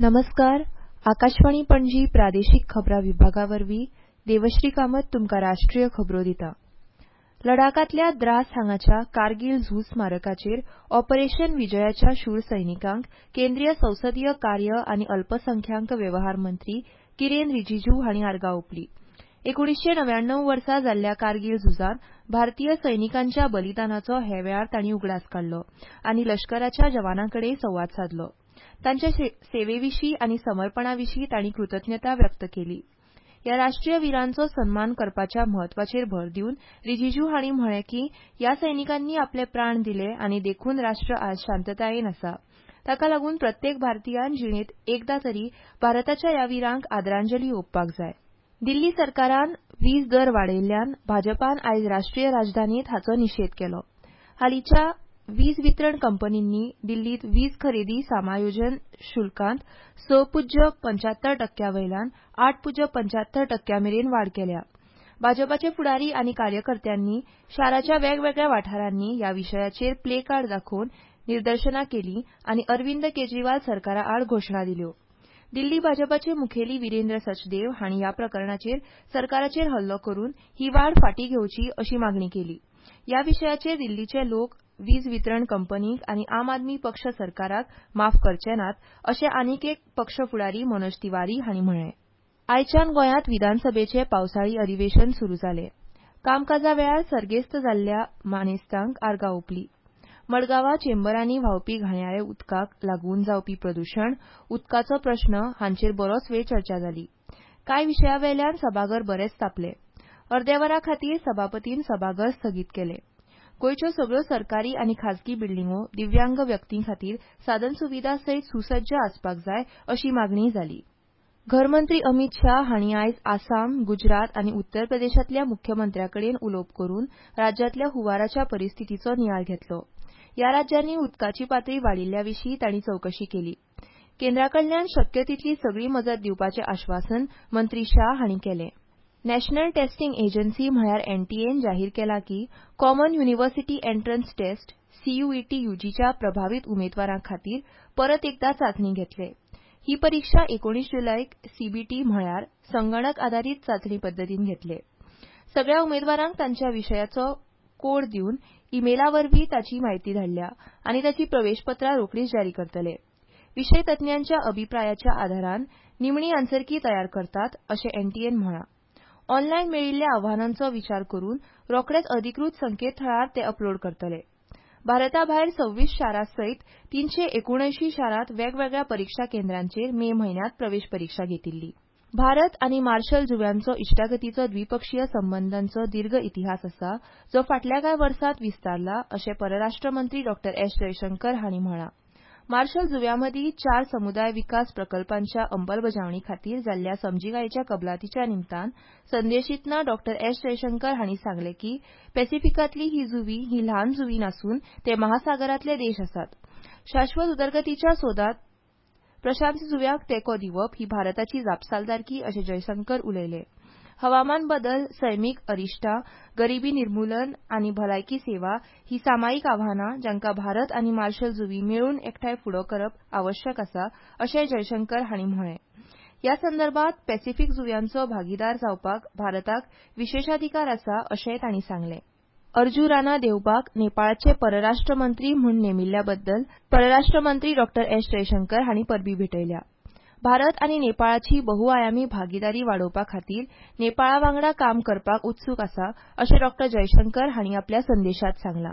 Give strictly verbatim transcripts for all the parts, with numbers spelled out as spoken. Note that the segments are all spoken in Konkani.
नमस्कार. आकाशवाणी पणजी प्रादेशीक खबरां विभागावरवीं देवश्री कामत तुमकां राष्ट्रीय खबरो दिता. लडाखांतल्या द्रास हांगाच्या कारगील झू स्मारकाचेर ऑपरेशन विजयाच्या शूर सैनिकांक केंद्रीय संसदीय कार्य आनी अल्पसंख्यांक वेवहार मंत्री किरेन रिजिजू हांणी आर्गां ओंपलीं. एकुणीसशे णव्याण्णव वर्सा जाल्ल्या कारगील झुजांत भारतीय सैनिकांच्या बलिदानाचो हे वेळार तांणी उगडास काडलो आनी लश्कराच्या जवानांकडेन संवाद सादलो. तांच्या सेवेविशीं आनी समर्पणाविशीं तांणी कृतज्ञता व्यक्त केली. ह्या राष्ट्रीय वीरांचो सन्मान करपाच्या म्हत्वाचेर भर दिवन रिजिजू हांणी म्हळें की ह्या सैनिकांनी आपले प्राण दिले आनी देखून राष्ट्र आज शांततायेन आसा. ताका लागून प्रत्येक भारतीयान जिणेंत एकदां तरी भारताच्या ह्या वीरांक आदरांजली ओंपपाक जाय. दिल्ली सरकारान वीज दर वाडयिल्ल्यान भाजपान आयज राष्ट्रीय राजधानींत हाचो निशेध केलो. हालींच्या वीज वितरण कंपनींनी दिल्लींत वीज खरेदी समायोजन शुल्कांत स पुज्य पंच्यात्तर टक्क्यावयल्यान आठ पुज्य पंच्यात्तर टक्क्यामेरेन वाड केल्या. भाजपाचे फुडारी आनी कार्यकर्त्यांनी शाराच्या वेगवेगळ्या वाठारांनी ह्या विशयाचेर प्ले कार्ड दाखोवन निदर्शनां केलीं आनी अरविंद केजरीवाल सरकारा आड घोशणा दिल्यो. दिल्ली भाजपाचे मुखेली विरेंद्र सचदेव हांणी ह्या प्रकरणाचेर सरकाराचेर हल्लो करून ही वाड फाटीं घेवची अशी मागणी केली. ह्या विशयाचेर दिल्लीचे लोक वीज वितरण कंपनीक आनी आम आदमी पक्ष सरकाराक माफ करचे नात अशें आनीक एक पक्ष फुडारी मनोज तिवारी हांणी म्हळें. आयच्यान गोंयांत विधानसभेचें पावसाळी अधिवेशन सुरू जालें. कामकाजा वेळार सर्गेस्त जाल्ल्या मानेस्तांक आर्गां ओंपलीं. मडगांवां चेंबरांनी व्हांवपी घाणयाळे उदकाक लागून जावपी प्रदुशण, उदकाचो प्रस्न हांचेर बरोच वेळ चर्चा जाली. कांय विशयावेल्यान सभाघर बरेच तापलें. अर्द्या वरा खातीर सभापतीन सभाघर स्थगीत केलें. गोंयच्यो सगळ्यो सरकारी आनी खाजगी बिल्डिंगो दिव्यांग व्यक्तीं खातीर साधन सुविधा सयत सुसज्ज आसपाक जाय अशी मागणी जाली. घरमंत्री अमीत शाह हांणी आयज आसाम, गुजरात आनी उत्तर प्रदेशांतल्या मुख्यमंत्र्यांकडेन उलोवप करून राज्यांतल्या हुंवाराच्या परिस्थितीचो नियाळ घेतलो. ह्या राज्यांनी उदकाची पातळी वाडिल्ल्याविशीं तांणी चवकशी केली. केंद्राकडल्यान शक्य तितली सगळी मजत दिवपाचें आश्वासन मंत्री शाह हांणी केलें. नॅशनल टेस्टिंग एजन्सी म्हळ्यार एनटीएन जाहीर केला की common university entrance test CUET यूजीच्या प्रभावीत उमेदवारां खातीर परत एकदा चांचणी घेतले. ही परीक्षा एकुणीस जुलयाक सीबीटी म्हळ्यार संगणक आधारीत चांचणी पद्दतीन घेतले. सगळ्या उमेदवारांक तांच्या विशयाचो कोड दिवन ईमेला वरवीं ताची म्हायती धाडल्या आनी ताची प्रवेशपत्रां रोखडीच जारी करतले. विशय तज्ञांच्या अभिप्रायाच्या आदारान निमणी आन्सरकी तयार करतात अशें एनटीएन म्हळां. ऑनलायन मेळिल्ल्या आव्हानांचो विचार करून रोखडेच अधिकृत संकेतथळार ते अपलोड करतले. भारता भायर सव्वीस शारां सयत तीनशे एकुणऐंशी शारांत वेगवेगळ्या परीक्षा केंद्रांचेर मे म्हयन्यांत प्रवेश परीक्षा घेतिल्ली. भारत आनी मार्शल जुंव्यांचो इश्टागतीचो द्विपक्षीय संबंदांचो दीर्घ इतिहास आसा जो फाटल्या कांय वर्सांत विस्तारला अशें परराष्ट्र मंत्री डॉ एस जयशंकर हांणी म्हळां. मार्शल जुंव्यांमदीं चार समुदाय विकास प्रकल्पांच्या अंमलबजावणी खातीर जाल्ल्या समजिकायेच्या कबलातीच्या निमतान संदेशीतना डॉ एस जयशंकर हांणी सांगलें की पॅसिफिकांतलीं ही जुंवीं हीं ल्हान जुंवीं नासून ते महासागरांतले देश आसात. शाश्वत उदरगतीच्या सोदात प्रशांत जुंव्यांक तेंको दिवप ही भारताची जापसालदारकी अशें जयशंकर उलयले. हवामान बदल, सैमीक अरिश्टां, गरिबी निर्मुलन आनी भलायकी सेवा ही सामायिक आव्हानां जांकां भारत आनी मार्शल जुंवी मेळून एकठांय फुडो करप आवश्यक आसा अशेंय जयशंकर हांणी म्हळें. ह्या संदर्भांत पॅसिफीक जुंव्यांचो भागीदार जावपाक भारताक विशेषाधिकार आसा अशेंय तांणी सांगलें. अर्जू राणा देवबाग नेपाळाचे परराष्ट्र मंत्री म्हूण नेमिल्ल्या बद्दल परराष्ट्र मंत्री डॉ एस जयशंकर हांणी परबीं भेटयल्या. भारत आनी नेपाळाची बहुआयामी भागीदारी वाडोवपा खातीर नेपाळा वांगडा काम करपाक उत्सूक आसा अशें डॉ जयशंकर हांणी आपल्या संदेशांत सांगलां.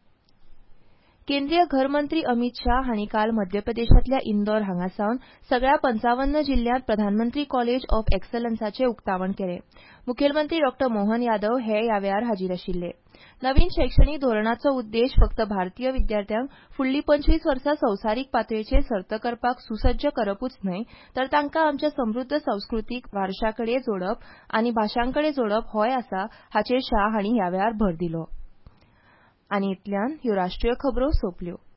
केंद्रीय घर मंत्री अमीत शाह हांणी काल मध्य प्रदेशांतल्या इंदोर हांगासावन सगळ्या पंचावन्न जिल्ल्यांत प्रधानमंत्री कॉलेज ऑफ एक्सलन्साचें उक्तावण केलें. मुखेलमंत्री डॉ मोहन यादव हे ह्या वेळार हाजीर आशिल्ले. नवीन शैक्षणीक धोरणाचो उद्देश फक्त भारतीय विद्यार्थ्यांक फुडलीं पंचवीस वर्सां संवसारीक पातळीचेर सर्त करपाक सुसज्ज करपूच न्हय तर तांकां आमच्या समृद्ध संस्कृतीक वारशाकडेन जोडप आनी भाशांकडेन जोडप होय आसा हाचेर शाह हांणी ह्या वेळार भर दिलो. आनी इतल्यान ह्यो राष्ट्रीय खबरो सोंपल्यो.